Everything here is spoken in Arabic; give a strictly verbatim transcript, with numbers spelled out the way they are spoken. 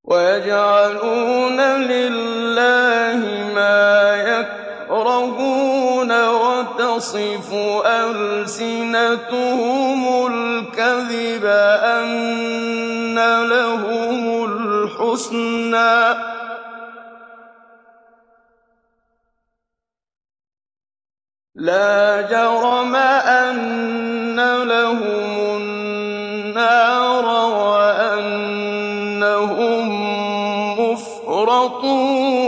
وَيَجْعَلُونَ لِلَّهِ مَا يَكْرَهُونَ وَتَصِفُ أَلْسِنَتُهُمُ الْكَذِبَ أَنَّ لَهُمُ الْحُسْنَىٰ ۖ لَا جَرَمَ أَنَّ لَهُمُ النَّارَ وَأَنَّهُم مُّفْرَطُونَ